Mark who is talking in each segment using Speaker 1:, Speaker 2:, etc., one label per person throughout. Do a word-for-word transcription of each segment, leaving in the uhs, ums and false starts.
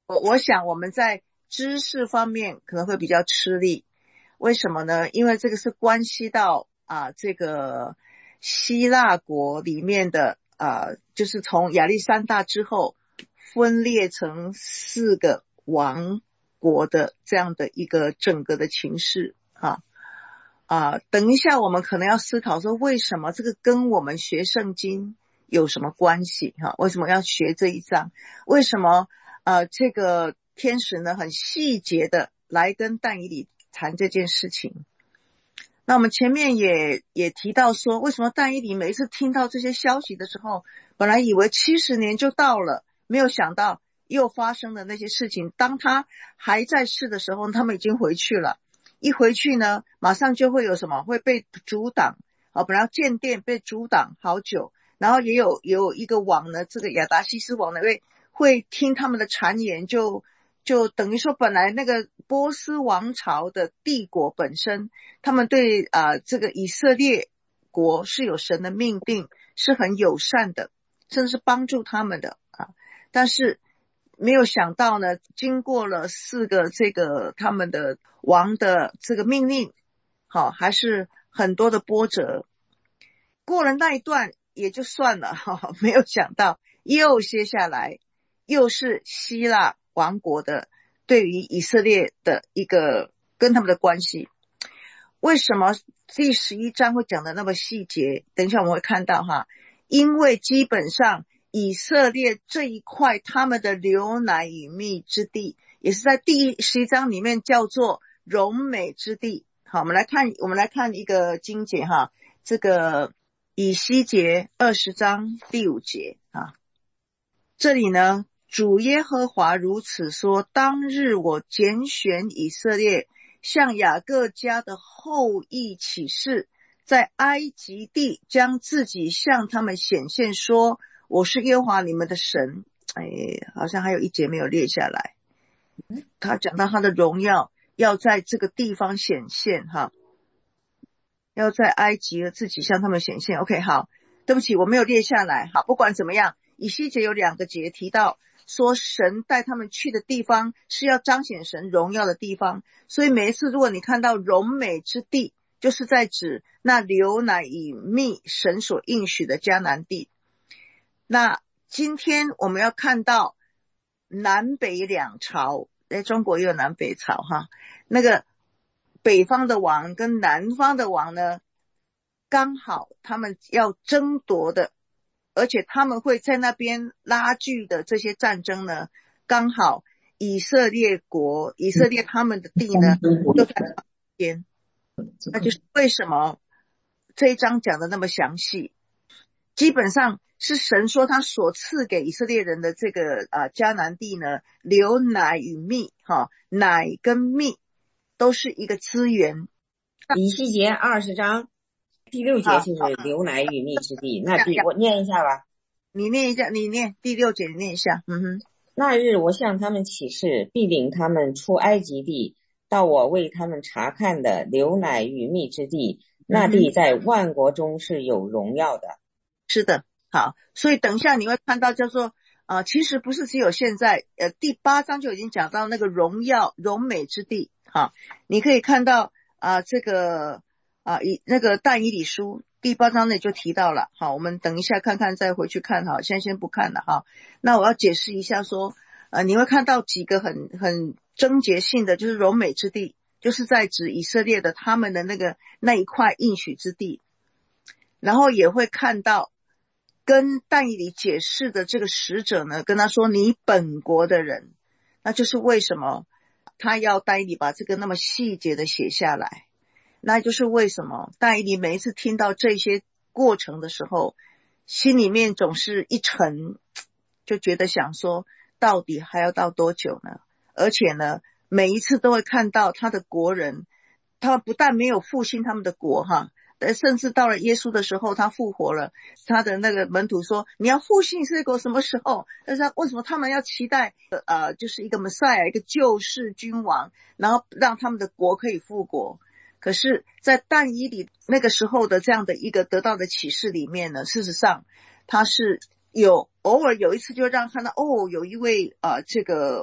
Speaker 1: 我我想我们在知识方面可能会比较吃力，为什么呢？因为这个是关系到啊这个希腊国里面的啊，就是从亚历山大之后分裂成四个王国的这样的一个整个的情势啊啊，等一下我们可能要思考说，为什么这个跟我们学圣经有什么关系哈、啊？为什么要学这一章？为什么呃这个天使呢很细节的来跟但以理谈这件事情？那我们前面也也提到说，为什么但以理每一次听到这些消息的时候，本来以为七十年就到了，没有想到又发生的那些事情，当他还在世的时候，他们已经回去了。一回去呢，马上就会有什么会被阻挡啊，本来建殿被阻挡好久，然后也有也有一个王呢，这个亚达西斯王呢会会听他们的谗言，就就等于说本来那个波斯王朝的帝国本身，他们对啊、呃、这个以色列国是有神的命定，是很友善的，甚至是帮助他们的啊，但是没有想到呢，经过了四个这个他们的王的这个命令，好，还是很多的波折。过了那一段也就算了，哈，没有想到又接下来又是希腊王国的对于以色列的一个跟他们的关系。为什么第十一章会讲的那么细节？等一下我们会看到哈，因为基本上以色列这一块他们的流奶与蜜之地，也是在第十一章里面叫做荣美之地。好，我们来看，我们来看一个经节哈，这个以西结二十章第五节啊，这里呢，主耶和华如此说：当日我拣选以色列，向雅各家的后裔起誓，在埃及地将自己向他们显现，说我是耶和华你们的神。哎，好像还有一节没有列下来，他讲到他的荣耀要在这个地方显现哈，要在埃及自己向他们显现。 OK， 好，对不起我没有列下来。好，不管怎么样，以西结有两个节提到说神带他们去的地方是要彰显神荣耀的地方，所以每一次如果你看到荣美之地，就是在指那流奶与蜜神所应许的迦南地。那今天我们要看到南北两朝，在中国也有南北朝哈，那个北方的王跟南方的王呢，刚好他们要争夺的，而且他们会在那边拉锯的这些战争呢，刚好以色列国以色列他们的地呢就在旁边。那就是为什么这一章讲的那么详细，基本上是神说他所赐给以色列人的这个啊迦南地呢，流奶与蜜哈，奶跟蜜都是一个资源。
Speaker 2: 以西结二十章第六节就是流奶与蜜之地，那第我念一下吧。
Speaker 1: 你念一下，你念第六节，你念一下。嗯哼。
Speaker 2: 那日我向他们起誓，必领他们出埃及地，到我为他们查看的流奶与蜜之地，那地在万国中是有荣耀的。
Speaker 1: 是的，好，所以等一下你会看到叫做啊、呃，其实不是只有现在，呃，第八章就已经讲到那个荣耀荣美之地。好，你可以看到啊、呃，这个啊以那个但以理书第八章内就提到了。好，我们等一下看看再回去看哈，现在先不看了哈。那我要解释一下说，呃，你会看到几个很很症结性的，就是荣美之地，就是在指以色列的他们的那个那一块应许之地，然后也会看到跟但以理解释的这个使者呢，跟他说你本国的人，那就是为什么他要但以理把这个那么细节的写下来，那就是为什么但以理每一次听到这些过程的时候，心里面总是一沉，就觉得想说到底还要到多久呢？而且呢，每一次都会看到他的国人，他不但没有复兴他们的国哈，甚至到了耶稣的时候他复活了，他的那个门徒说你要复兴以色列国什么时候？但是为什么他们要期待呃，就是一个 Messiah 一个救世君王，然后让他们的国可以复国？可是在但以理那个时候的这样的一个得到的启示里面呢，事实上他是有偶尔有一次就让看到哦，有一位呃这个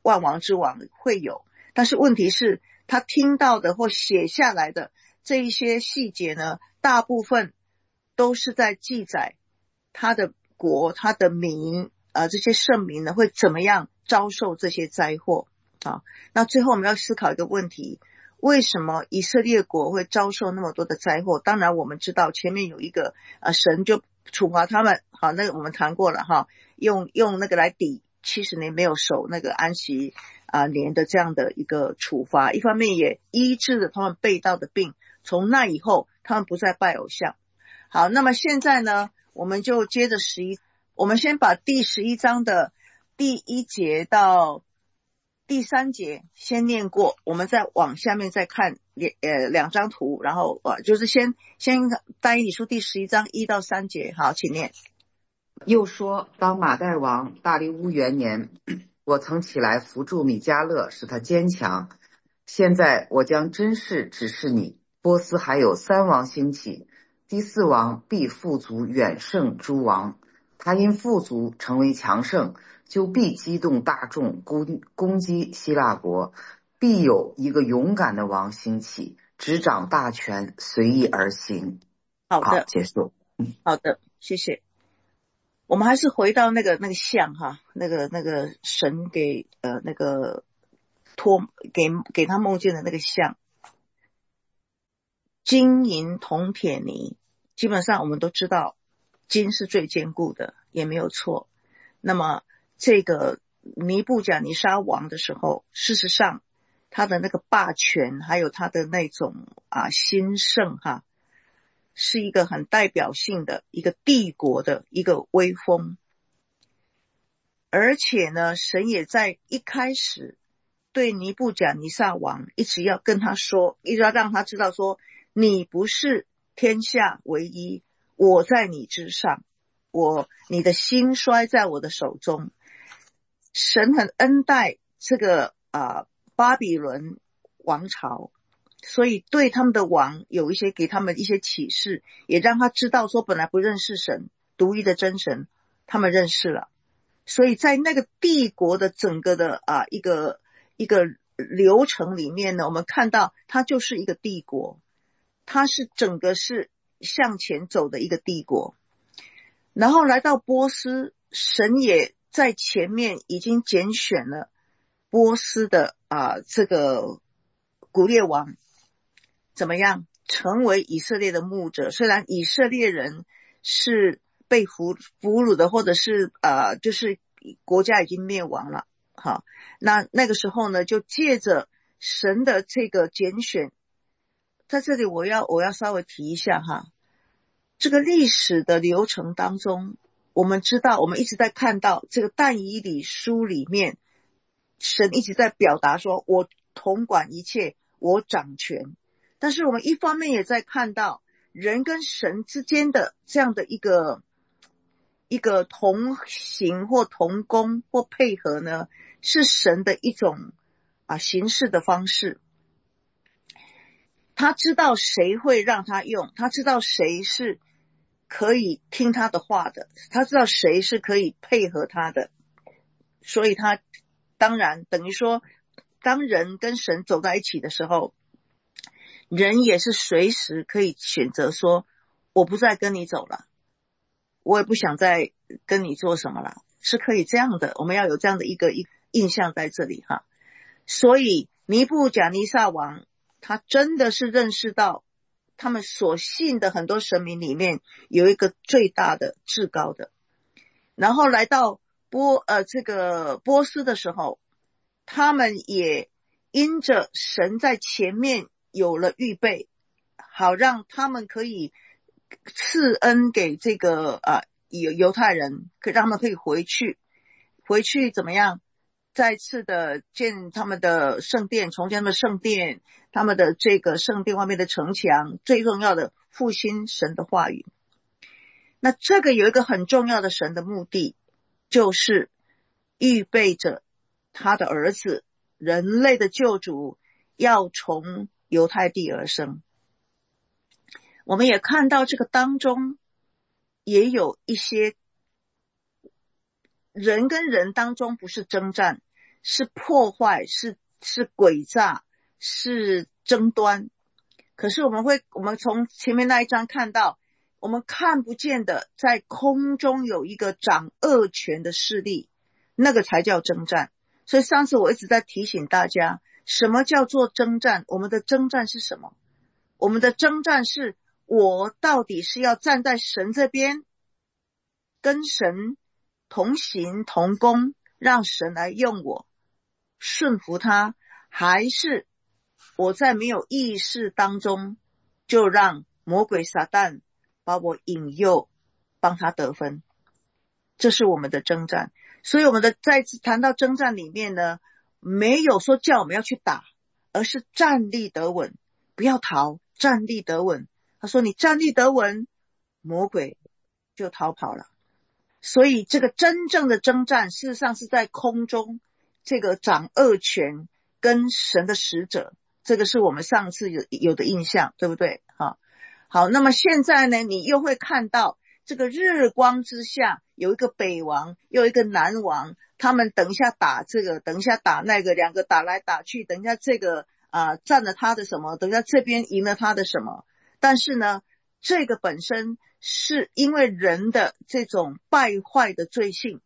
Speaker 1: 万王之王会有，但是问题是他听到的或写下来的这一些细节呢，大部分都是在记载他的国他的民呃这些圣民呢会怎么样遭受这些灾祸啊。那最后我们要思考一个问题，为什么以色列国会遭受那么多的灾祸？当然我们知道前面有一个呃神就处罚他们，好，那个我们谈过了哈，用用那个来抵七十年没有守那个安息啊、呃、年的这样的一个处罚，一方面也医治了他们背道的病，从那以后他们不再拜偶像。好，那么现在呢，我们就接着十一，我们先把第十一章的第一节到第三节先念过，我们再往下面再看呃两张图，然后呃就是先先但以理书第十一章一到三节。好，请念。
Speaker 3: 又说，当马代王大利乌元年，我曾起来扶助米迦勒，使他坚强。现在我将真事指示你，波斯还有三王兴起，第四王必富足远胜诸王，他因富足成为强盛，就必激动大众攻攻击希腊国，必有一个勇敢的王兴起，执掌大权，随意而行。
Speaker 1: 好的，
Speaker 3: 好，结束。
Speaker 1: 好的，谢谢。我们还是回到那个那个像哈，那个那个神给呃那个托给给他梦见的那个像，金银铜铁泥，基本上我们都知道金是最坚固的，也没有错。那么这个尼布甲尼撒王的时候，事实上他的那个霸权还有他的那种啊兴盛哈，是一个很代表性的一个帝国的一个威风。而且呢，神也在一开始对尼布甲尼撒王一直要跟他说，一直要让他知道说，你不是天下唯一，我在你之上，我你的兴衰在我的手中。神很恩待这个啊巴比伦王朝，所以对他们的王有一些给他们一些启示，也让他知道说本来不认识神独一的真神，他们认识了。所以在那个帝国的整个的啊一个一个流程里面呢，我们看到它就是一个帝国，它是整个是向前走的一个帝国。然后来到波斯，神也在前面已经拣选了波斯的啊这个古列王怎么样成为以色列的牧者。虽然以色列人是被俘俘虏的，或者是呃就是国家已经灭亡了，好，那那个时候呢，就借着神的这个拣选，在这里我要我要稍微提一下哈，这个历史的流程当中，我们知道我们一直在看到这个但以理书里面，神一直在表达说我统管一切，我掌权。但是我们一方面也在看到人跟神之间的这样的一个一个同行或同工或配合呢，是神的一种啊行事的方式。他知道谁会让他用，他知道谁是可以听他的话的，他知道谁是可以配合他的，所以他当然等于说，当人跟神走在一起的时候，人也是随时可以选择说，我不再跟你走了，我也不想再跟你做什么了，是可以这样的。我们要有这样的一个印象在这里哈。所以尼布甲尼撒王他真的是认识到他们所信的很多神明里面有一个最大的至高的。然后来到波呃这个波斯的时候，他们也因着神在前面有了预备，好让他们可以赐恩给这个呃犹犹太人，可让他们可以回去回去怎么样再次的建他们的圣殿，重建他们的圣殿，他们的这个圣殿外面的城墙，最重要的复兴神的话语。那这个有一个很重要的神的目的，就是预备着他的儿子人类的救主要从犹太地而生。我们也看到这个当中也有一些人跟人当中不是征战， 是破坏，是是诡诈，是争端。可是我们会，我们从前面那一章看到，我们看不见的，在空中有一个掌恶权的势力，那个才叫征战。所以上次我一直在提醒大家，什么叫做征战？我们的征战是什么？我们的征战是，我到底是要站在神这边，跟神同行同工，让神来用我，顺服他，还是我在没有意识当中就让魔鬼撒旦把我引诱，帮他得分？这是我们的征战。所以我们的再次谈到征战里面呢，没有说叫我们要去打，而是站立得稳，不要逃，站立得稳。他说你站立得稳，魔鬼就逃跑了。所以这个真正的征战事实上是在空中，这个掌恶权跟神的使者，这个是我们上次有有的印象，对不对？好，好，那么现在呢，你又会看到这个日光之下有一个北王，又有一个南王，他们等一下打这个，等一下打那个，两个打来打去，等一下这个啊、呃、占了他的什么，等一下这边赢了他的什么。但是呢，这个本身是因为人的这种败坏的罪性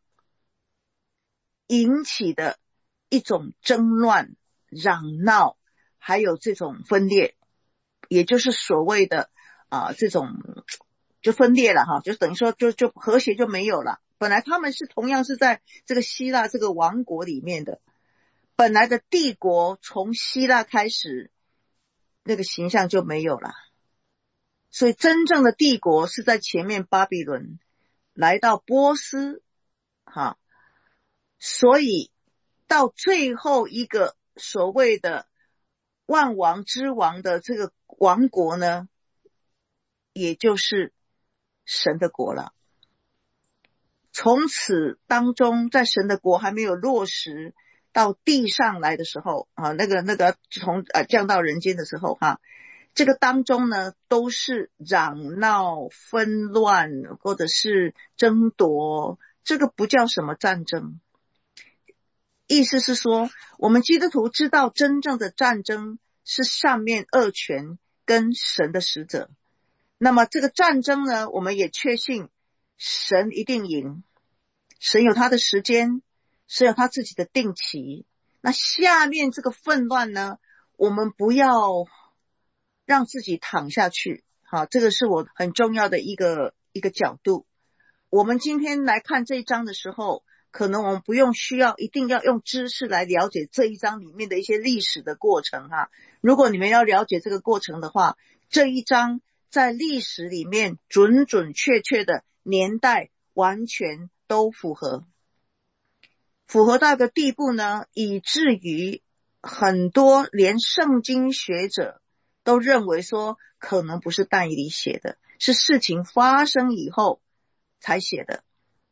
Speaker 1: 引起的一种争乱、嚷闹，还有这种分裂，也就是所谓的啊、呃、这种就分裂了哈，就等于说就就和谐就没有了。本来他们是同样是在这个希腊这个王国里面的，本来的帝国从希腊开始，那个形象就没有了。所以真正的帝国是在前面巴比伦来到波斯哈，所以到最后一个所谓的万王之王的这个王国呢，也就是神的国了。从此当中，在神的国还没有落实到地上来的时候啊，那个那个从呃降到人间的时候哈，这个当中呢都是嚷闹纷乱或者是争夺，这个不叫什么战争。意思是说，我们基督徒知道真正的战争是上面恶权跟神的使者，那么这个战争呢，我们也确信神一定赢，神有他的时间，神有他自己的定期。那下面这个纷乱呢，我们不要让自己躺下去，好，这个是我很重要的一个一个角度。我们今天来看这一章的时候，可能我们不用需要一定要用知识来了解这一章里面的一些历史的过程哈。如果你们要了解这个过程的话，这一章在历史里面准准确确的年代完全都符合，符合到一个地步呢，以至于很多连圣经学者都认为说可能不是但以理写的，是事情发生以后才写的。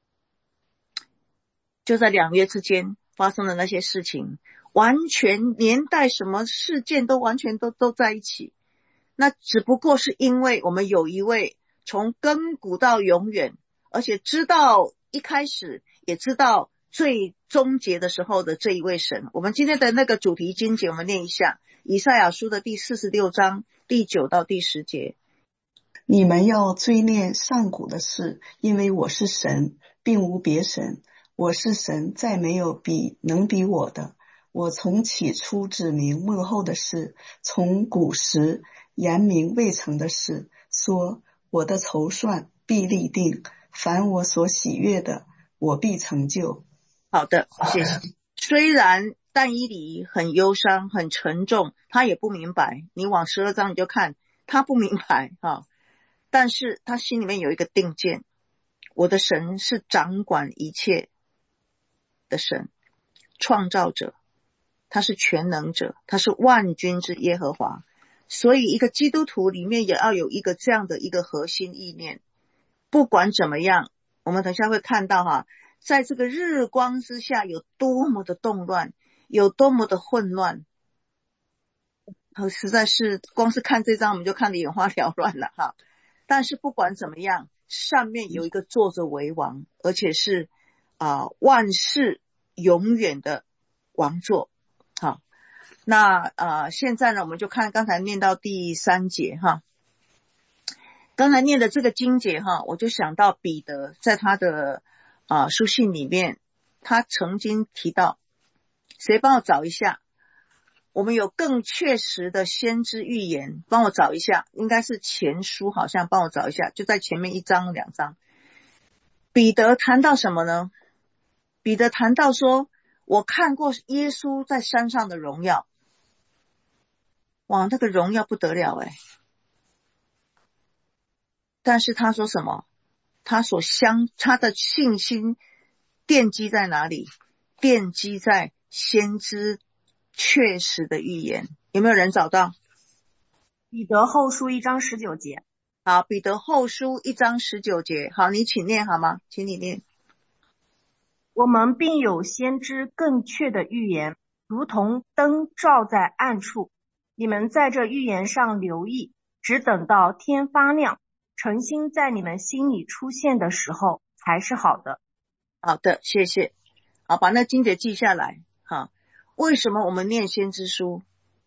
Speaker 1: 就在两约之间发生的那些事情，完全年代什么事件都完全都都在一起。那只不过是因为我们有一位从亘古到永远，而且知道一开始也知道最终结的时候的这一位神。我们今天的那个主题经节我们念一下，以赛亚书的第四十六章第九到第十节。
Speaker 4: 你们要追念上古的事，因为我是神，并无别神。我是神，再没有比能比我的。我从起初指明末后的事，从古时言明未成的事，说我的筹算必立定，凡我所喜悦的，我必成就。
Speaker 1: 好的，谢谢。虽然但以理很忧伤很沉重，他也不明白，你往十二章你就看他不明白哈，但是他心里面有一个定见，我的神是掌管一切的神，创造者，他是全能者，他是万军之耶和华。所以一个基督徒里面也要有一个这样的一个核心意念，不管怎么样，我们等一下会看到哈，在这个日光之下有多么的动乱，有多么的混乱，实在是光是看这章我们就看得眼花缭乱了哈。但是不管怎么样，上面有一个坐着为王，而且是啊、呃、万世永远的王座。好，那呃现在呢，我们就看刚才念到第三节哈。刚才念的这个经节哈，我就想到彼得在他的啊、呃、书信里面，他曾经提到，谁帮我找一下？我们有更确实的先知预言，帮我找一下，应该是前书，好像帮我找一下，就在前面一章两章。彼得谈到什么呢？彼得谈到说，我看过耶稣在山上的荣耀，哇，那个荣耀不得了诶。但是他说什么？他所相他的信心奠基在哪里？奠基在先知确实的预言。有没有人找到？
Speaker 5: 彼得后书一章十九节。
Speaker 1: 好，彼得后书一章十九节。好，你请念好吗？请你念。
Speaker 5: 我们并有先知更确的预言，如同灯照在暗处。你们在这预言上留意，只等到天发亮，诚心在你们心里出现的时候才是好的。
Speaker 1: 好的，谢谢。好，把那经节记下来。好，为什么我们念先知书？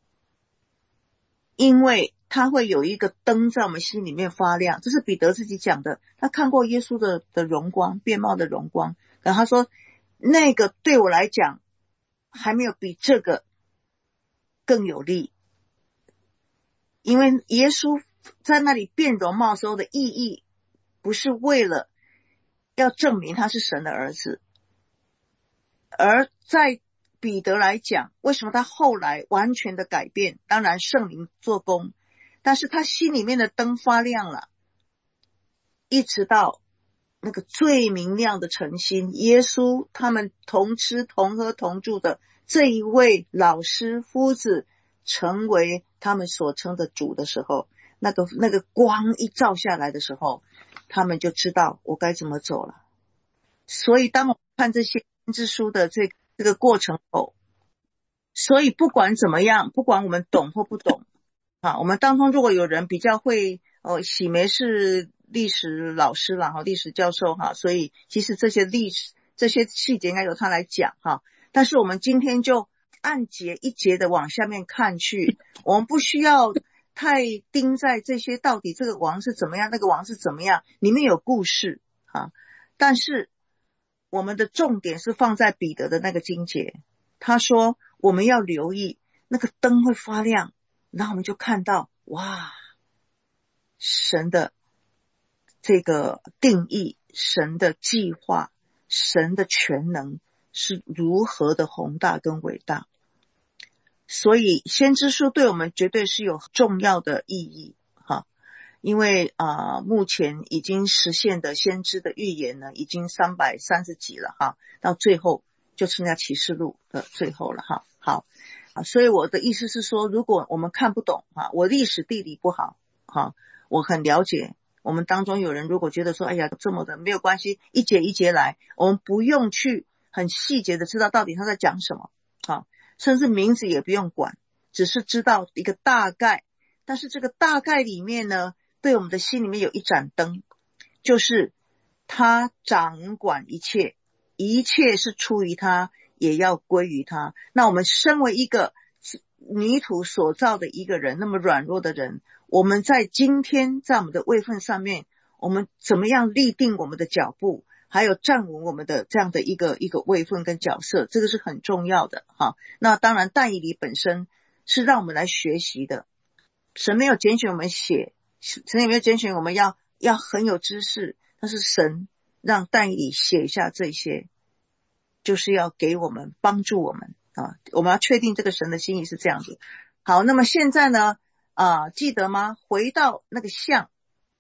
Speaker 1: 因为它会有一个灯在我们心里面发亮，这是彼得自己讲的。他看过耶稣的的荣光，变貌的荣光，然后他说那个对我来讲还没有比这个更有利，因为耶稣在那里变容貌时候的意义不是为了要证明他是神的儿子，而在彼得来讲，为什么他后来完全的改变？当然圣灵做工，但是他心里面的灯发亮了，一直到那个最明亮的诚心，耶稣他们同吃同喝同住的这一位老师夫子成为他们所称的主的时候，那个那个光一照下来的时候，他们就知道我该怎么走了。所以当我们看这些先知书的这这个过程后，所以不管怎么样，不管我们懂或不懂啊，我们当中如果有人比较会哦，喜梅是历史老师啦，哈，历史教授哈，所以其实这些历史这些细节应该由他来讲哈。但是我们今天就按节一节的往下面看去，我们不需要太盯在这些到底这个王是怎么样，那个王是怎么样，里面有故事啊。但是我们的重点是放在彼得的那个经节，他说我们要留意那个灯会发亮，然后我们就看到哇，神的这个定义，神的计划，神的全能是如何的宏大跟伟大。所以先知书对我们绝对是有重要的意义哈，因为啊、呃，目前已经实现的先知的预言呢，已经三百三十几了哈，到最后就剩下启示录的最后了哈。好啊，所以我的意思是说，如果我们看不懂哈，我历史地理不好哈，我很了解。我们当中有人如果觉得说，哎呀，这么的没有关系，一节一节来，我们不用去很细节的知道到底他在讲什么啊，甚至名字也不用管，只是知道一个大概。但是这个大概里面呢，对我们的心里面有一盏灯，就是他掌管一切，一切是出于他，也要归于他。那我们身为一个泥土所造的一个人，那么软弱的人，我们在今天在我们的位分上面，我们怎么样立定我们的脚步，还有站稳我们的这样的一个一个位分跟角色，这个是很重要的哈。那当然但以理本身是让我们来学习的，神没有拣选我们写，神也没有拣选我们要要很有知识，但是神让但以理写下这些，就是要给我们帮助我们啊，我们要确定这个神的心意是这样子。好，那么现在呢啊，记得吗？回到那个像，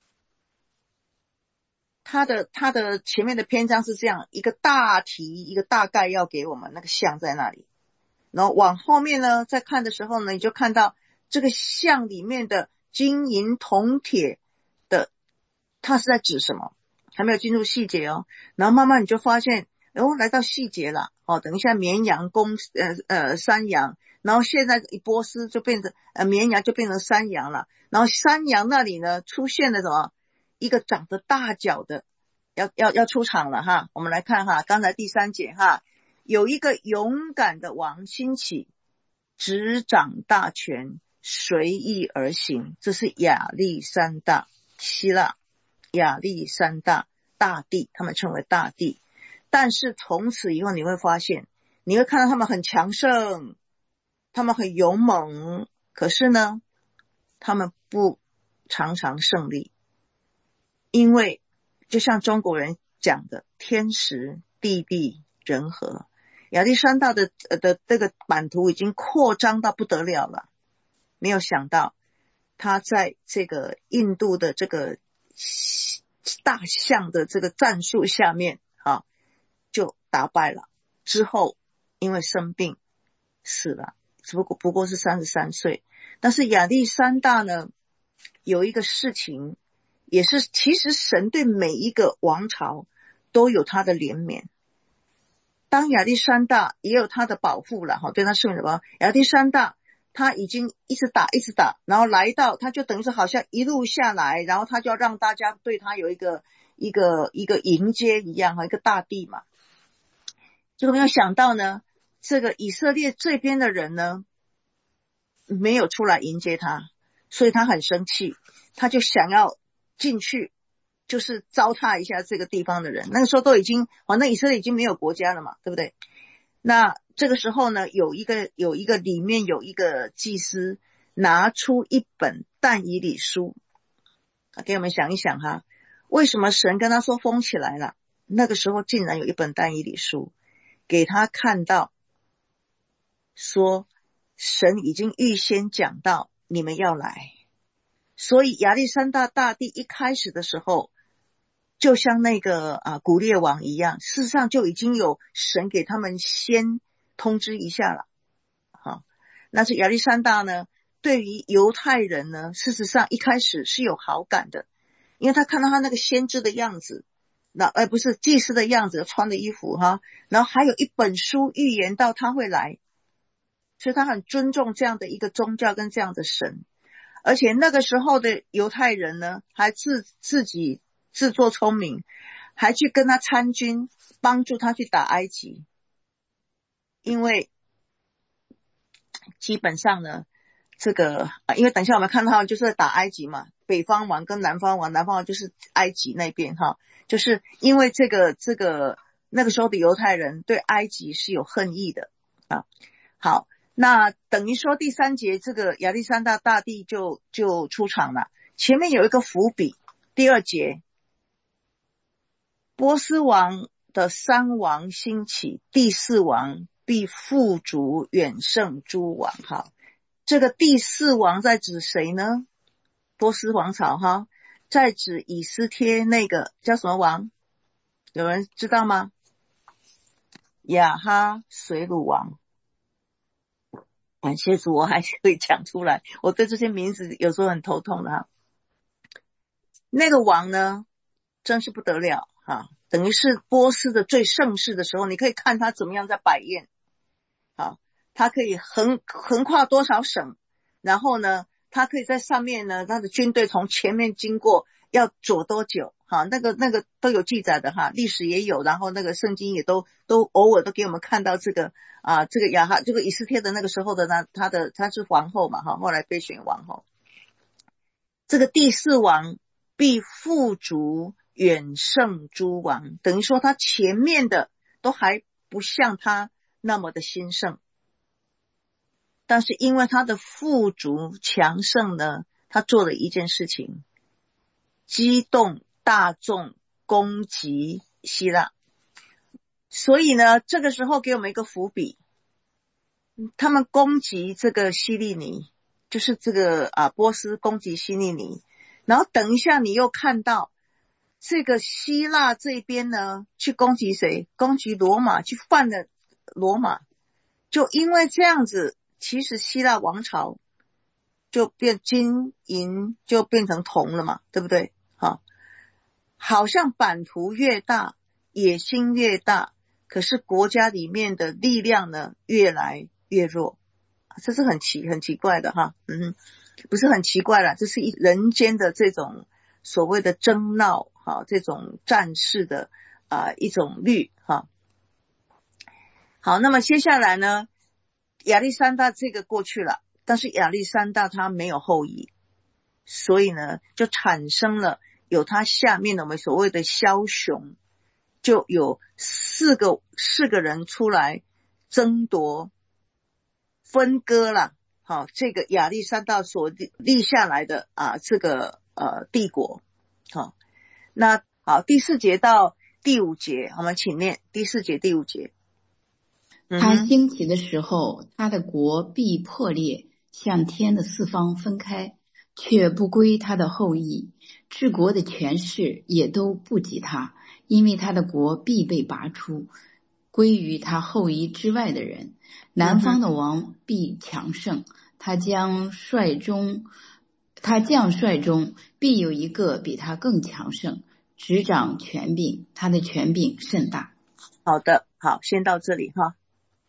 Speaker 1: 他的他的前面的篇章是这样一个大题，一个大概要给我们，那个像在那里。然后往后面呢，再看的时候呢，你就看到这个像里面的金银铜铁的，它是在指什么？还没有进入细节哦。然后慢慢你就发现，哦，来到细节了。哦，等一下绵羊公呃呃山羊，然后现在波斯就变成呃绵羊就变成山羊了。然后山羊那里呢出现了什么？一个长得大脚的要要要出场了哈。我们来看哈，刚才第三节哈， 有一个勇敢的王兴起，执掌大权，随意而行。这是亚历山大，希腊亚历山大大帝，他们称为大帝。但是从此以后你会发现，你会看到他们很强盛，他们很勇猛，可是呢他们不常常胜利，因为就像中国人讲的，天时地利人和。亚历山大的的这个版图已经扩张到不得了了，没有想到他在这个印度的这个大象的这个战术下面啊，就打败了。之后因为生病死了，只不过不过是三十三岁。但是亚历山大呢，有一个事情，也是其实神对每一个王朝都有他的怜悯。当亚历山大也有他的保护了，对他圣人吧。亚历山大他已经一直打一直打，然后来到他就等于是好像一路下来，然后他就要让大家对他有一个一个一个迎接一样，一个大地嘛。结果没有想到呢，这个以色列这边的人呢没有出来迎接他，所以他很生气，他就想要进去就是糟蹋一下这个地方的人。那个时候都已经反正以色列已经没有国家了嘛，对不对？那这个时候呢，有一个有一个里面有一个祭司拿出一本但以理书，给我们想一想哈，为什么神跟他说封起来了？那个时候竟然有一本但以理书给他看到，说神已经预先讲到你们要来。所以亚历山大大帝一开始的时候就像那个啊古列王一样，事实上就已经有神给他们先通知一下了。好，那是亚历山大呢，对于犹太人呢，事实上一开始是有好感的，因为他看到他那个先知的样子，那呃不是祭司的样子，穿的衣服哈，然后还有一本书预言到他会来，所以他很尊重这样的一个宗教跟这样的神。而且那个时候的犹太人呢，还自自己自作聪明，还去跟他参军，帮助他去打埃及。因为基本上呢，这个因为等一下我们看到就是打埃及嘛，北方王跟南方王，南方王就是埃及那边哈，就是因为这个这个那个时候的犹太人对埃及是有恨意的啊。好，那等于说第三节这个亚历山大大帝就就出场了，前面有一个伏笔。第二节，波斯王的三王兴起，第四王必富足远胜诸王。哈，这个第四王在指谁呢？波斯王朝哈，在指以斯帖那个叫什么王？有人知道吗？亚哈随鲁王。感谢主，我还可以讲出来，我对这些名字有时候很头痛的哈。那个王呢，真是不得了哈，等于是波斯的最盛世的时候，你可以看他怎么样在摆宴。好，他可以横横跨多少省，然后呢，他可以在上面呢，他的军队从前面经过要走多久？哈，那个那个都有记载的哈，历史也有，然后那个圣经也都都偶尔都给我们看到这个啊，这个亚哈这个以斯帖的那个时候的呢，他的他是皇后嘛哈，后来被选王后。这个第四王必富足远胜诸王，等于说他前面的都还不像他那么的兴盛，但是因为他的富足强盛呢，他做了一件事情，激动大众攻击希腊。所以呢，这个时候给我们一个伏笔，他们攻击这个希利尼，就是这个啊波斯攻击希利尼，然后等一下你又看到这个希腊这边呢去攻击谁？攻击罗马，去犯了罗马。就因为这样子，其实希腊王朝就变金银就变成铜了嘛，对不对？好，好像版图越大，野心越大，可是国家里面的力量呢越来越弱，这是很奇很奇怪的哈，嗯，不是很奇怪啦，这是一人间的这种所谓的争闹哈，这种战事的啊、呃、一种律哈。 好，那么接下来呢，亚历山大这个过去了，但是亚历山大他没有后裔，所以呢就产生了有他下面的我们所谓的枭雄，就有四个四个人出来争夺分割了好这个亚历山大所立下来的啊这个呃帝国。好，那好，第四节到第五节我们请念第四节第五节。
Speaker 6: 他兴起的时候，他的国必破裂，向天的四方分开，却不归他的后裔，治国的权势也都不及他，因为他的国必被拔出，归于他后裔之外的人。南方的王必强盛，他将率中他将帅中必有一个比他更强盛，执掌权柄，他的权柄甚大。
Speaker 1: 好的，好，先到这里哈。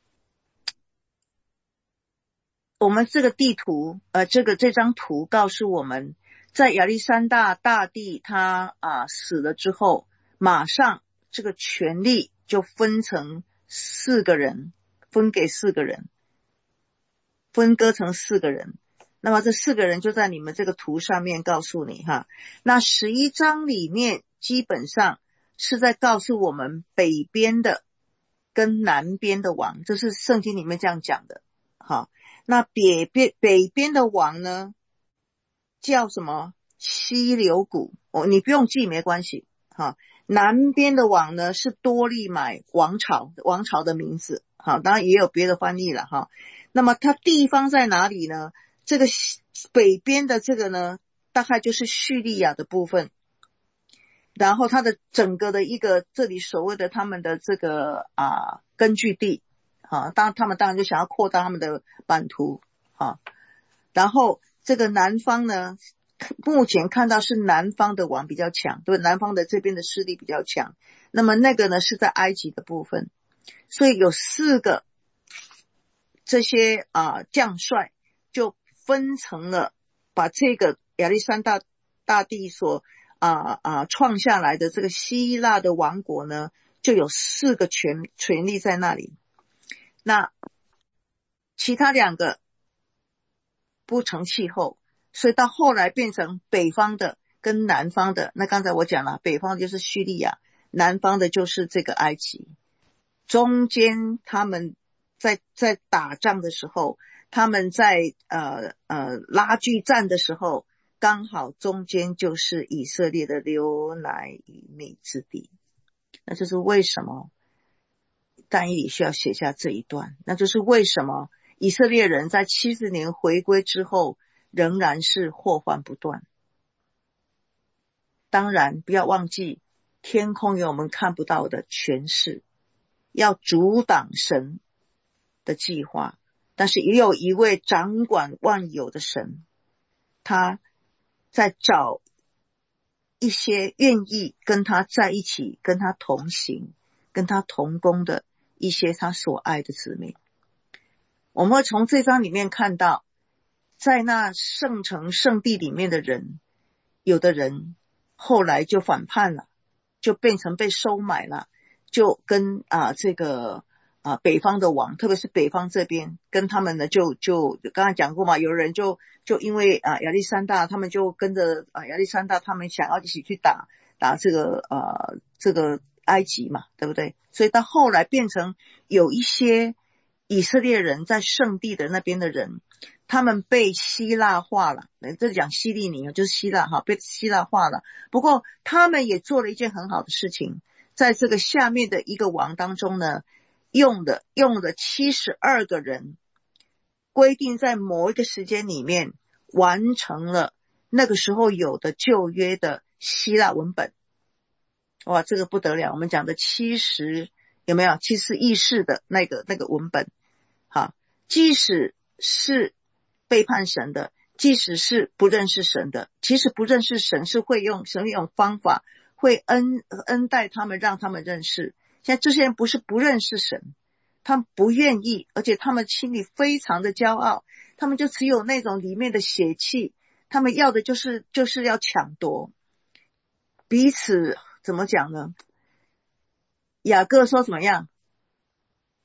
Speaker 1: 我们这个地图呃，这个这张图告诉我们，在亚历山大大帝他啊死了之后，马上这个权力就分成四个人，分给四个人，分割成四个人。那么这四个人就在你们这个图上面告诉你哈。那十一章里面基本上是在告诉我们北边的跟南边的王，这是圣经里面这样讲的。好，那北边北边的王呢叫什么？西流古，哦，你不用记没关系。好，南边的王呢是多利买王朝，王朝的名字。好，当然也有别的翻译了哈。那么它地方在哪里呢？这个北边的这个呢，大概就是叙利亚的部分。然后它的整个的一个这里所谓的他们的这个啊根据地。啊，当然他们当然就想要扩大他们的版图啊，然后这个南方呢，目前看到是南方的王比较强，对，南方的这边的势力比较强。那么那个呢是在埃及的部分，所以有四个这些啊将帅就分成了，把这个亚历山大大帝所啊啊创下来的这个希腊的王国呢，就有四个权权力在那里。那其他两个不成气候，所以到后来变成北方的跟南方的。那刚才我讲了，北方就是叙利亚，南方的就是这个埃及。中间他们在在打仗的时候，他们在呃呃拉锯战的时候，刚好中间就是以色列的流奶与蜜之地。那这是为什么但以理需要写下这一段，那就是为什么以色列人在七十年回归之后仍然是祸患不断。当然不要忘记，天空有我们看不到的权势，要阻挡神的计划，但是也有一位掌管万有的神，他在找一些愿意跟他在一起，跟他同行，跟他同工的一些他所爱的子民。我们会从这章里面看到，在那圣城圣地里面的人，有的人后来就反叛了，就变成被收买了，就跟啊这个啊北方的王，特别是北方这边跟他们呢就就刚才讲过嘛，有人就就因为啊亚历山大，他们就跟着啊亚历山大，他们想要一起去打打这个呃这个埃及嘛，对不对？所以到后来变成有一些以色列人在圣地的那边的人，他们被希腊化了，这讲希利尼就是希腊哈，被希腊化了。不过他们也做了一件很好的事情，在这个下面的一个王当中呢，用的用了七十二个人，规定在某一个时间里面完成了那个时候有的旧约的希腊文本。哇，这个不得了，我们讲的七十有没有七十议事的那个那个文本。好，即使是背叛神的，即使是不认识神的，其实不认识神是会用神用方法会恩恩待他们，让他们认识。现在这些人不是不认识神，他们不愿意，而且他们心里非常的骄傲，他们就只有那种里面的血气，他们要的就是就是要抢夺，彼此怎么讲呢？雅各说怎么样？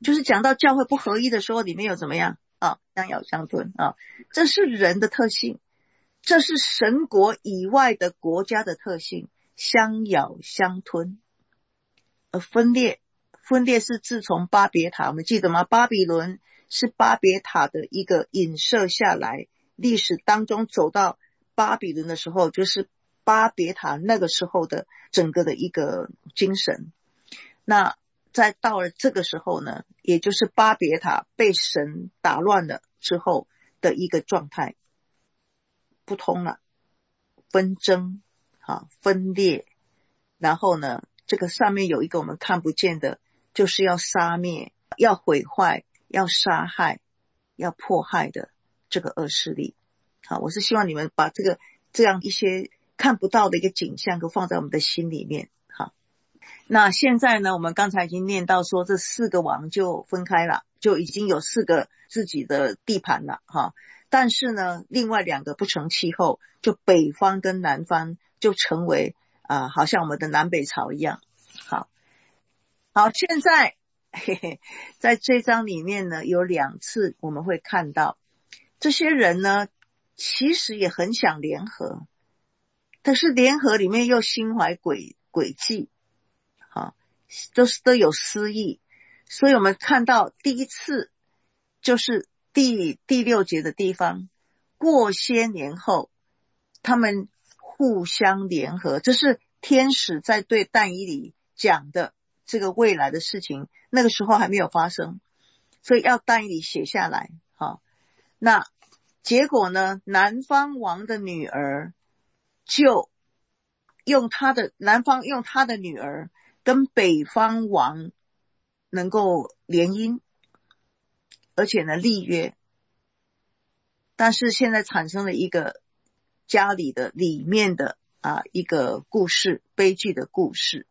Speaker 1: 就是讲到教会不合一的时候，里面有怎么样啊？相咬相吞啊，这是人的特性，这是神国以外的国家的特性，相咬相吞。而分裂，分裂是自从巴别塔，我们记得吗？巴比伦是巴别塔的一个影射下来，历史当中走到巴比伦的时候，就是巴别塔那个时候的整个的一个精神。那在到了这个时候呢，也就是巴别塔被神打乱了之后的一个状态，不通了，纷争啊，分裂，然后呢这个上面有一个我们看不见的，就是要杀灭，要毁坏，要杀害，要迫害的这个恶势力。好，我是希望你们把这个这样一些看不到的一个景象都放在我们的心里面。好，那现在呢，我们刚才已经念到说这四个王就分开了，就已经有四个自己的地盘了哈。但是呢，另外两个不成气候，就北方跟南方就成为啊、呃，好像我们的南北朝一样。好，好，现在嘿嘿，在这章里面呢，有两次我们会看到这些人呢，其实也很想联合，但是联合里面又心怀诡诡计，好，都是都有私意。所以我们看到第一次就是第第六节的地方，过些年后他们互相联合，这是天使在对但以理讲的这个未来的事情，那个时候还没有发生，所以要但以理写下来。好，那结果呢，南方王的女儿就用他的南方用他的女儿跟北方王能够联姻，而且呢立约。但是现在产生了一个家里的里面的啊一个故事，悲剧的故事。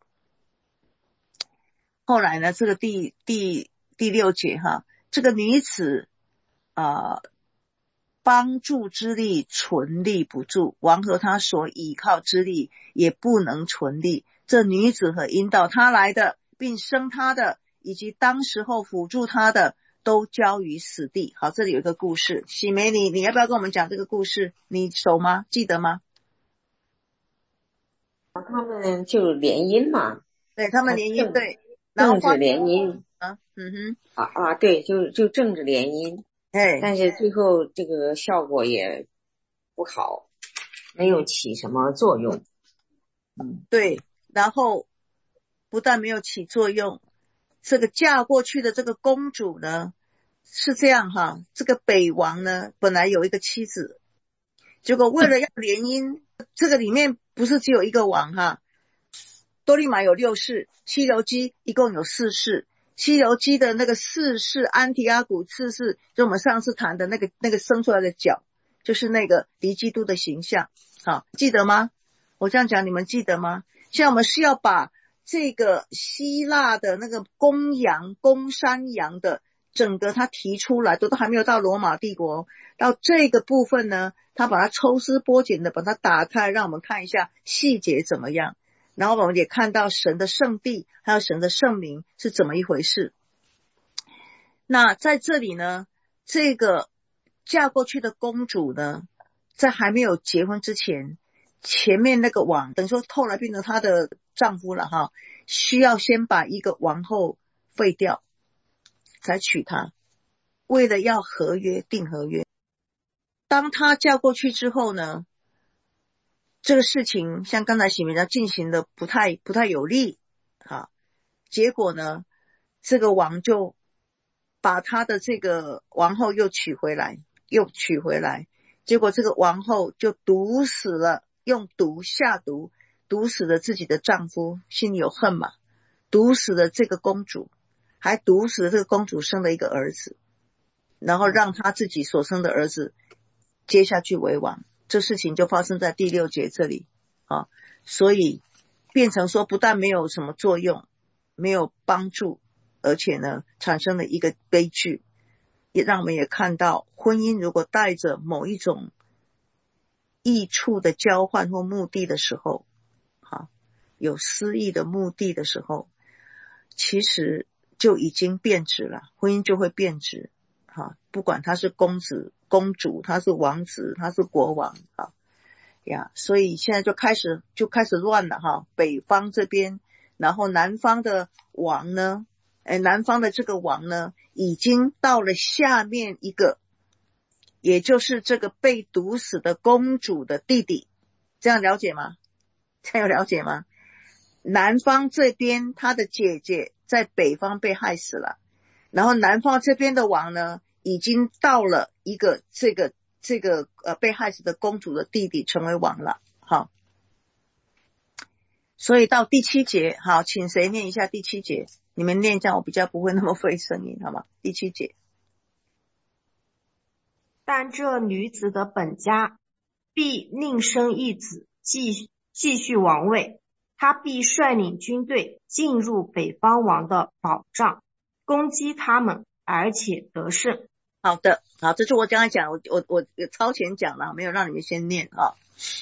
Speaker 1: 后来呢，这个第第第六节哈，这个女子啊帮助之力存立不住，王和她所倚靠之力也不能存立。这女子和引导她来的，并生她的，以及当时候辅助她的，都交于死地。好，这里有一个故事，喜梅你你要不要跟我们讲这个故事？你熟吗？记得吗？
Speaker 2: 他们就联姻嘛，
Speaker 1: 对，他们联姻，对，然后
Speaker 2: 政治联姻
Speaker 1: 啊，嗯哼，
Speaker 2: 啊啊，对，就就政治联姻，
Speaker 1: 哎，
Speaker 2: 但是最后这个效果也不好，没有起什么作用。
Speaker 1: 嗯，对，然后不但没有起作用，这个嫁过去的这个公主呢是这样哈，这个北王呢本来有一个妻子，结果为了要联姻，这个里面不是只有一个王哈，多利玛有六世，西流基一共有四世，西流基的那个四世安提阿古四世，就我们上次谈的那个那个生出来的角，就是那个敌基督的形象，好，记得吗？我这样讲你们记得吗？现在我们是要把这个希腊的那个公羊公山羊的整个他提出来，都都还没有到罗马帝国，到这个部分呢，他把它抽丝剥茧的把它打开，让我们看一下细节怎么样，然后我们也看到神的圣地还有神的圣名是怎么一回事。那在这里呢，这个嫁过去的公主呢，在还没有结婚之前，前面那个王等于说后来变成她的丈夫了哈，需要先把一个王后废掉才娶她，为了要合约定合约。当她嫁过去之后呢，这个事情像刚才喜明家进行的不太不太有利啊，结果呢这个王就把他的这个王后又娶回来又娶回来，结果这个王后就毒死了，用毒下毒毒死了自己的丈夫，心里有恨嘛，毒死了这个公主，还毒死了这个公主生了一个儿子，然后让他自己所生的儿子接下去为王。这事情就发生在第六节这里啊，所以变成说不但没有什么作用，没有帮助，而且呢产生了一个悲剧，也让我们也看到婚姻如果带着某一种益处的交换或目的的时候啊，有私意的目的的时候，其实就已经变质了，婚姻就会变质。好，不管他是公子、公主，他是王子，他是国王，好呀，所以现在就开始就开始乱了哈。北方这边，然后南方的王呢，哎，南方的这个王呢，已经到了下面一个，也就是这个被毒死的公主的弟弟，这样了解吗？这样有了解吗？南方这边他的姐姐在北方被害死了，然后南方这边的王呢，已经到了一个这个这个呃被害死的公主的弟弟成为王了。好，所以到第七节，好，请谁念一下第七节？你们念一下，我比较不会那么费声音，好吗？第七节。
Speaker 5: 但这女子的本家必另生一子，继继续王位。他必率领军队进入北方王的保障，攻击他们，而且得胜。
Speaker 1: 好的，好，这是我刚才讲，我我我超前讲了，没有让你们先念啊。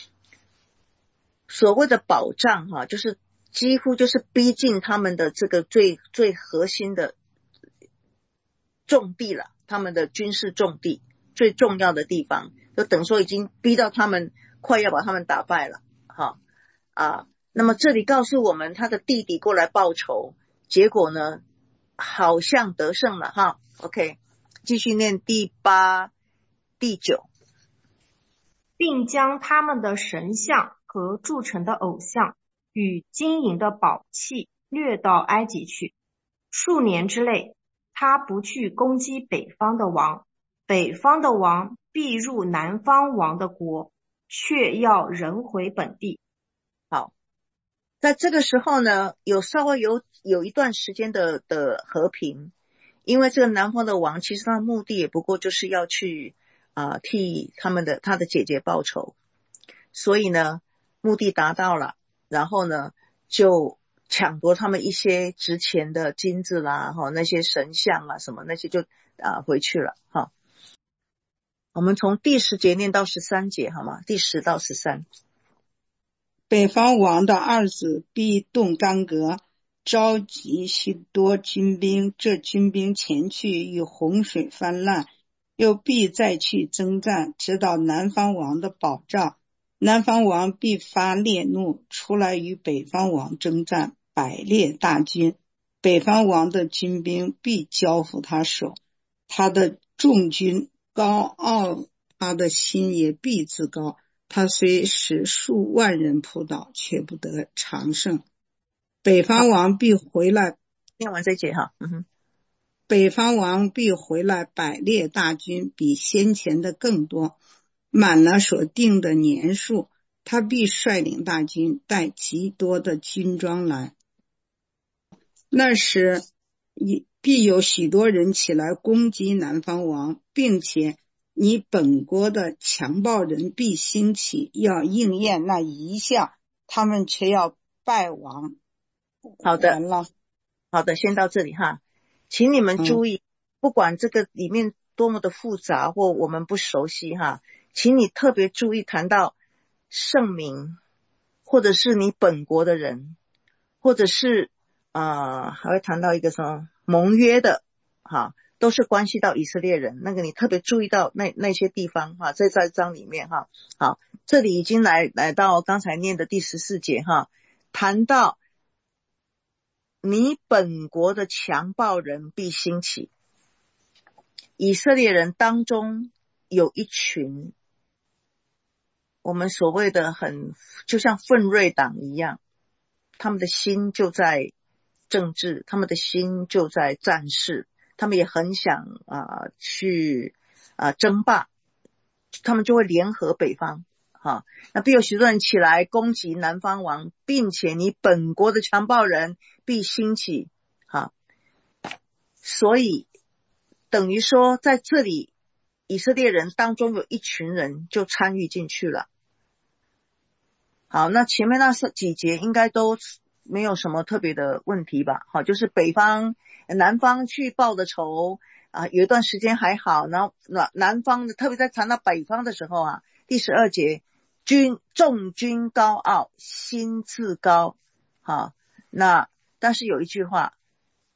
Speaker 1: 所谓的保障哈，就是几乎就是逼近他们的这个最最核心的重地了，他们的军事重地最重要的地方，就等于说已经逼到他们快要把他们打败了。好啊，那么这里告诉我们他的弟弟过来报仇，结果呢好像得胜了哈。 OK， 继续念第八第九。
Speaker 5: 并将他们的神像和铸成的偶像与金银的宝器掠到埃及去。数年之内，他不去攻击北方的王，北方的王必入南方王的国，却要人回本地。
Speaker 1: 好，在这个时候呢，有稍微有有一段时间的的和平，因为这个南方的王其实他的目的也不过就是要去啊、呃、替他们的他的姐姐报仇，所以呢目的达到了，然后呢就抢夺他们一些值钱的金子啦，哈，那些神像啊什么那些就啊回去了哈。我们从第十节念到十三节好吗？第十到十三。
Speaker 7: 北方王的二子必动干戈，召集许多军兵，这军兵前去与洪水泛滥，又必再去征战，直到南方王的保障。南方王必发烈怒，出来与北方王征战，百列大军，北方王的军兵必交付他手，他的众军高傲，他的心也必自高，他虽使数万人扑倒，却不得长胜。北方王必回来，
Speaker 1: 念完这节哈，嗯哼。
Speaker 7: 北方王必回来，百列大军，比先前的更多，满了所定的年数。他必率领大军，带极多的军装来。那时必有许多人起来攻击南方王，并且你本国的强暴人必兴起，要应验那遗像，他们却要败亡。
Speaker 1: 好的，好的，先到这里哈，请你们注意，嗯、不管这个里面多么的复杂或我们不熟悉哈，请你特别注意谈到圣民，或者是你本国的人，或者是啊、呃、还会谈到一个什么盟约的哈，都是关系到以色列人，那个你特别注意到那那些地方哈，在这章里面哈。好，这里已经来来到刚才念的第十四节哈，谈到你本国的强暴人必兴起，以色列人当中有一群我们所谓的很就像奋锐党一样，他们的心就在政治，他们的心就在战事，他们也很想啊、呃、去啊、呃、争霸，他们就会联合北方哈。那必有许多人起来攻击南方王，并且你本国的强暴人必兴起哈。所以等于说在这里以色列人当中有一群人就参与进去了。好，那前面那几节应该都没有什么特别的问题吧？好，就是北方南方去报的仇啊，有一段时间还好，然后南方特别在谈到北方的时候啊，第十二节军众军高傲，心自高。好，那但是有一句话，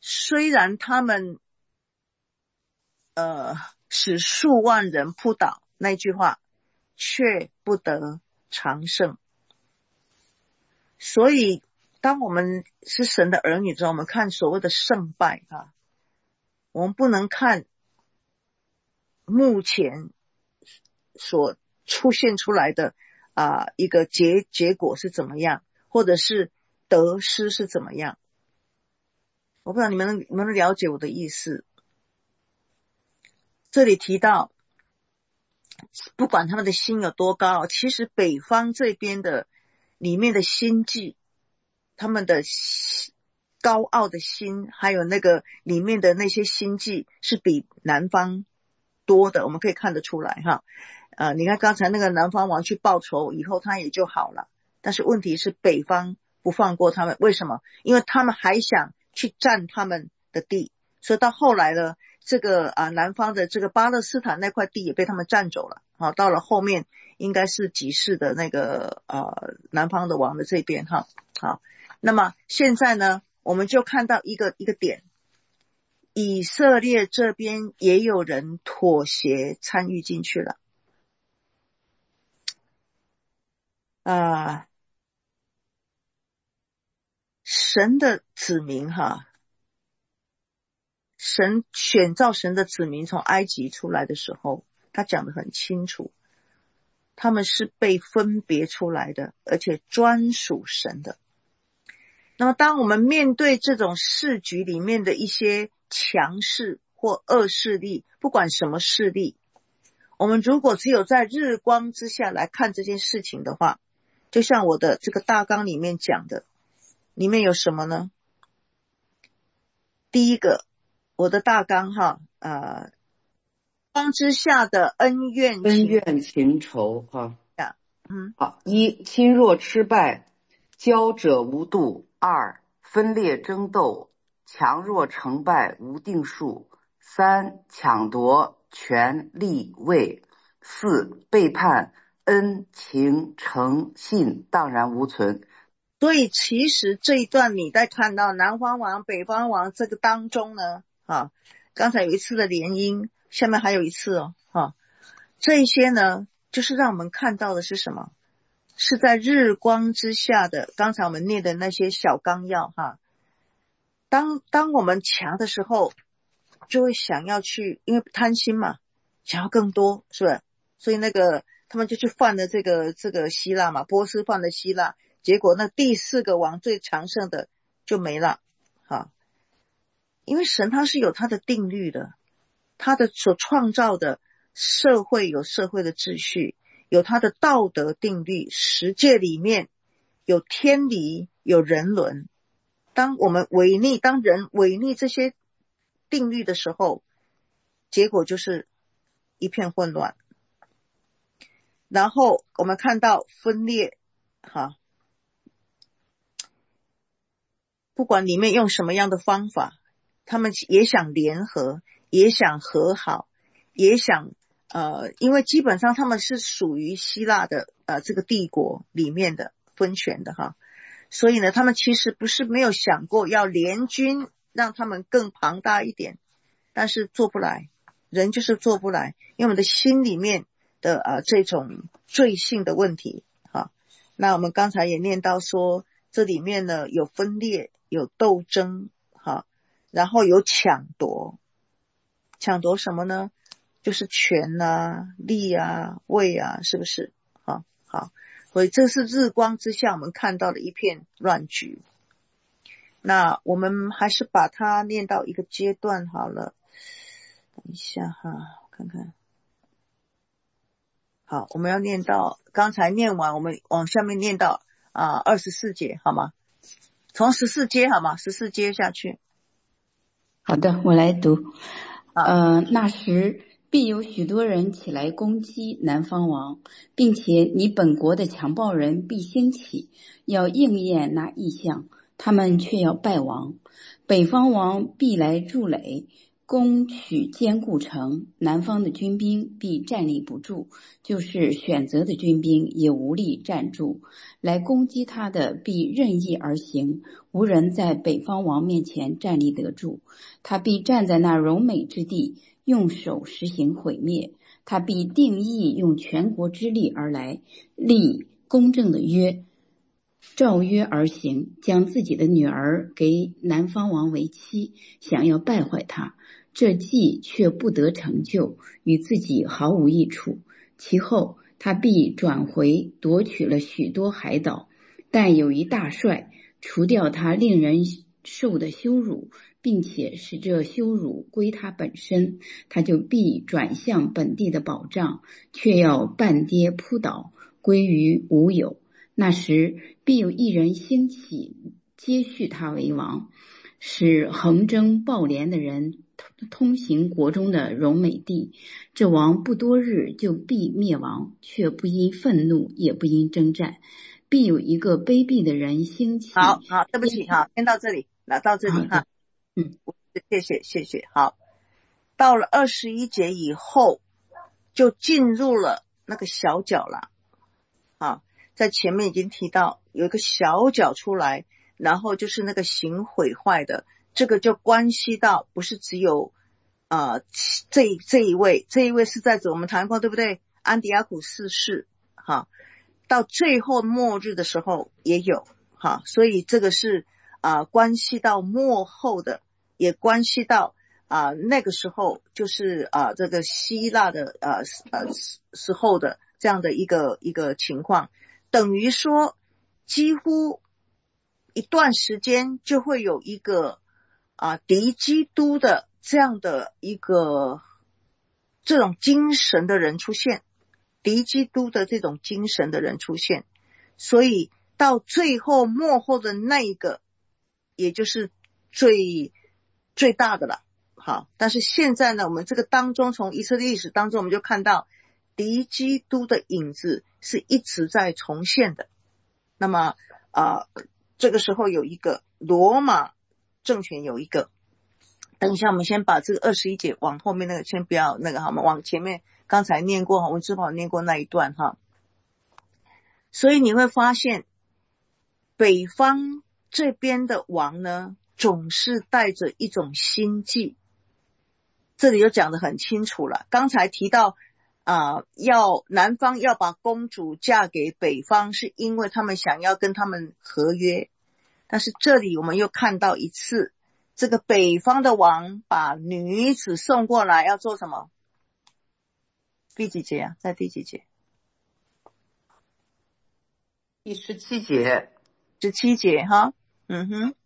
Speaker 1: 虽然他们呃使数万人扑倒，那句话却不得长胜。所以当我们是神的儿女之后，我们看所谓的胜败啊，我们不能看目前所出现出来的啊一个结结果是怎么样，或者是得失是怎么样。我不知道你们能你们能了解我的意思。这里提到不管他们的心有多高，其实北方这边的里面的心计，他们的高傲的心，还有那个里面的那些心计是比南方多的，我们可以看得出来哈。呃，你看刚才那个南方王去报仇以后他也就好了，但是问题是北方不放过他们，为什么？因为他们还想去占他们的地，所以到后来呢，这个啊南方的这个巴勒斯坦那块地也被他们占走了。好，到了后面应该是几世的那个呃南方的王的这边哈。好，那么现在呢，我们就看到一个一个点，以色列这边也有人妥协参与进去了。啊，神的子民哈，神选召神的子民从埃及出来的时候，他讲得很清楚，他们是被分别出来的，而且专属神的。那么当我们面对这种世局里面的一些强势或恶势力，不管什么势力，我们如果只有在日光之下来看这件事情的话，就像我的这个大纲里面讲的，里面有什么呢？第一个，我的大纲哈，呃，光之下的恩怨
Speaker 3: 恩怨情仇哈。
Speaker 1: 嗯，
Speaker 3: 好，一，亲弱吃败，骄者无度；二，分裂争斗，强弱成败无定数；三，抢夺权力位；四，背叛恩情诚信荡然无存。
Speaker 1: 所以其实这一段你在看到南方王北方王这个当中呢，啊，刚才有一次的联姻，下面还有一次哦，啊，这一些呢就是让我们看到的是什么？是在日光之下的，刚才我们念的那些小纲要哈。当当我们强的时候，就会想要去，因为贪心嘛，想要更多，是不是？所以那个他们就去犯了这个这个希腊嘛，波斯犯了希腊，结果那第四个王最强盛的就没了，哈。因为神他是有他的定律的，他的所创造的社会有社会的秩序，有他的道德定律，十诫里面有天理，有人伦。当我们违逆，当人违逆这些定律的时候，结果就是一片混乱。然后我们看到分裂，哈，不管里面用什么样的方法，他们也想联合，也想和好，也想呃，因为基本上他们是属于希腊的呃这个帝国里面的分权的哈，所以呢，他们其实不是没有想过要联军，让他们更庞大一点，但是做不来，人就是做不来，因为我们的心里面的呃这种罪性的问题哈。那我们刚才也念到说，这里面呢有分裂，有斗争哈，然后有抢夺，抢夺什么呢？就是权啊、利啊、位啊，是不是？好，好，所以这是日光之下我们看到的一片乱局。那我们还是把它念到一个阶段好了。等一下哈，我看看。好，我们要念到刚才念完，我们往下面念到啊二十四节，好吗？从十四节好吗？十四节下去。
Speaker 6: 好的，我来读。呃，那时必有许多人起来攻击南方王，并且你本国的强暴人必兴起，要应验那异象，他们却要败亡。北方王必来筑垒， 攻取坚固城，南方的军兵必站立不住，就是选择的军兵也无力站住。来攻击他的必任意而行，无人在北方王面前站立得住。他必站在那荣美之地，用手实行毁灭。他必定义用全国之力而来，立公正的约，照约而行，将自己的女儿给南方王为妻，想要败坏他。这计却不得成就，与自己毫无益处。其后他必转回，夺取了许多海岛，但有一大帅，除掉他令人受的羞辱，并且使这羞辱归他本身，他就必转向本地的保障，却要半跌扑倒，归于无有。那时必有一人兴起，接续他为王，使横征暴敛的人通行国中的荣美地。这王不多日就必灭亡，却不因愤怒，也不因征战。必有一个卑鄙的人兴起。
Speaker 1: 好好，对不起，好，先到这里，那到这里哈。
Speaker 6: 嗯，
Speaker 1: 谢谢谢谢。好，到了二十一节以后，就进入了那个小角了。啊，在前面已经提到有一个小角出来，然后就是那个行毁坏的，这个就关系到不是只有呃这这一位，这一位是在我们谈过对不对？安提阿古四世哈，到最后末日的时候也有哈，所以这个是啊、呃、关系到末后的，也关系到啊、呃、那个时候就是啊、呃、这个希腊的呃呃时候的这样的一个一个情况，等于说几乎一段时间就会有一个啊敌基督的这样的一个这种精神的人出现，敌基督的这种精神的人出现，所以到最后末后的那一个也就是最最大的了。好，但是现在呢，我们这个当中从以色列历史当中我们就看到敌基督的影子是一直在重现的。那么啊、呃，这个时候有一个罗马政权，有一个，等一下我们先把这个二十一节往后面那个先不要那个好吗？往前面刚才念过，文志宝念过那一段哈。所以你会发现北方这边的王呢，总是带着一种心计，这里就讲得很清楚了。刚才提到啊、呃，要南方要把公主嫁给北方，是因为他们想要跟他们合约。但是这里我们又看到一次，这个北方的王把女子送过来要做什么？第几节啊？在第几节？
Speaker 3: 第十七节。
Speaker 1: 十七节哈，嗯哼。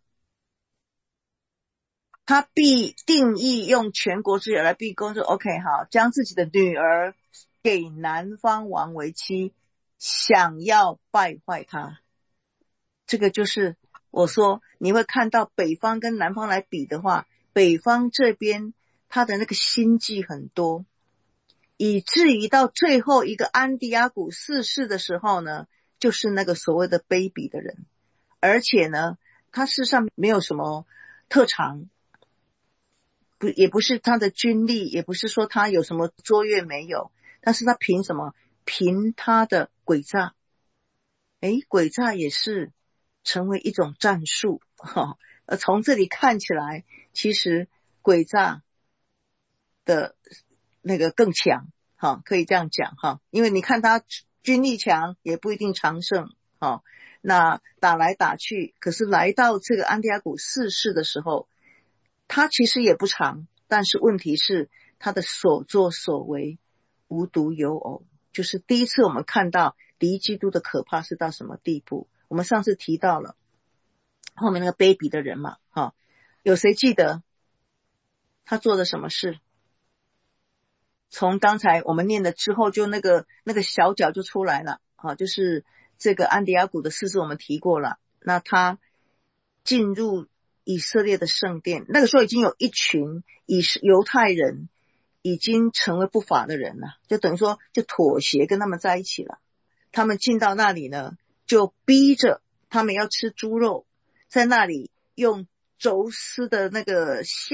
Speaker 1: 他必定义用全国之友来逼公主 OK 好，将自己的女儿给南方王为妻，想要败坏他。这个就是我说你会看到北方跟南方来比的话，北方这边他的那个心计很多，以至于到最后一个安提阿古四世的时候呢，就是那个所谓的卑鄙的人，而且呢他事实上没有什么特长，不也不是他的军力，也不是说他有什么卓越没有，但是他凭什么？凭他的诡诈。诶，诡诈也是成为一种战术哈。而从这里看起来，其实诡诈的那个更强哈，可以这样讲哈。因为你看他军力强，也不一定常胜哈。那打来打去，可是来到这个安提阿古四世的时候，他其实也不长，但是问题是他的所作所为无独有偶，就是第一次我们看到敌基督的可怕是到什么地步。我们上次提到了后面那个卑鄙的人嘛，哈，有谁记得他做了什么事？从刚才我们念的之后，就那个那个小角就出来了，哈，就是这个安提阿古的事我们提过了。那他进入以色列的圣殿，那个时候已经有一群以犹太人已经成为不法的人了，就等于说就妥协跟他们在一起了。他们进到那里呢，就逼着他们要吃猪肉，在那里用宙斯的那个像，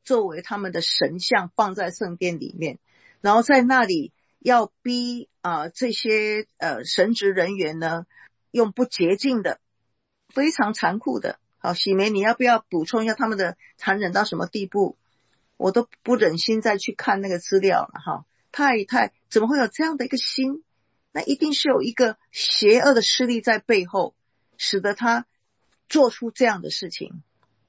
Speaker 1: 作为他们的神像放在圣殿里面，然后在那里要逼啊、呃、这些呃神职人员呢，用不洁净的非常残酷的。好，喜梅你要不要补充一下他们的残忍到什么地步？我都不忍心再去看那个资料了哈，太太怎么会有这样的一个心？那一定是有一个邪恶的势力在背后，使得他做出这样的事情。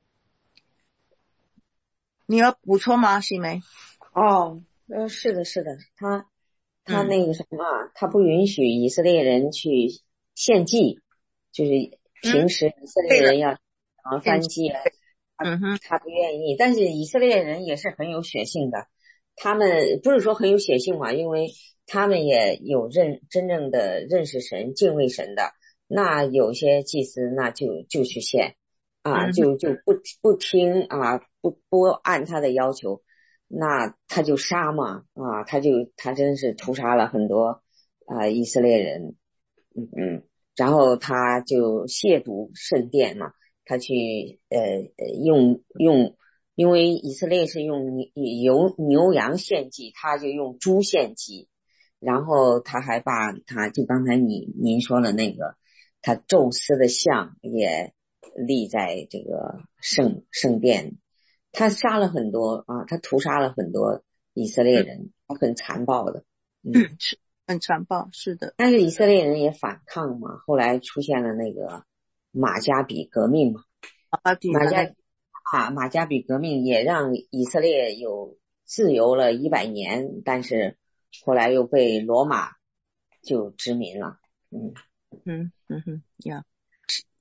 Speaker 1: 你要补充吗，喜梅？
Speaker 2: 哦，呃，是的，是的，他他
Speaker 1: 嗯
Speaker 2: 那个什么啊，他不允许以色列人去献祭，就是平时以色列人要啊翻祭啊，
Speaker 1: 嗯哼，
Speaker 2: 他不愿意。但是以色列人也是很有血性的，他们不是说很有血性嘛，因为他们也有认真正的认识神、敬畏神的。那有些祭司那就就去献啊，
Speaker 1: 嗯
Speaker 2: 就就不不听啊，不不按他的要求。那他就杀嘛啊，他就他真是屠杀了很多啊以色列人，嗯嗯，然后他就亵渎圣殿嘛，他去呃用用，因为以色列是用牛牛羊献祭，他就用猪献祭，然后他还把他就刚才你您说的那个他宙斯的像也立在这个圣圣殿。他杀了很多啊，他屠杀了很多以色列人，嗯、很残暴的，嗯，
Speaker 1: 是很残暴，是的。
Speaker 2: 但是以色列人也反抗嘛，后来出现了那个马加比革命嘛，
Speaker 1: 马加
Speaker 2: 马加啊马加比革命也让以色列有自由了一百年，但是后来又被罗马就殖民了，嗯
Speaker 1: 嗯嗯哼呀。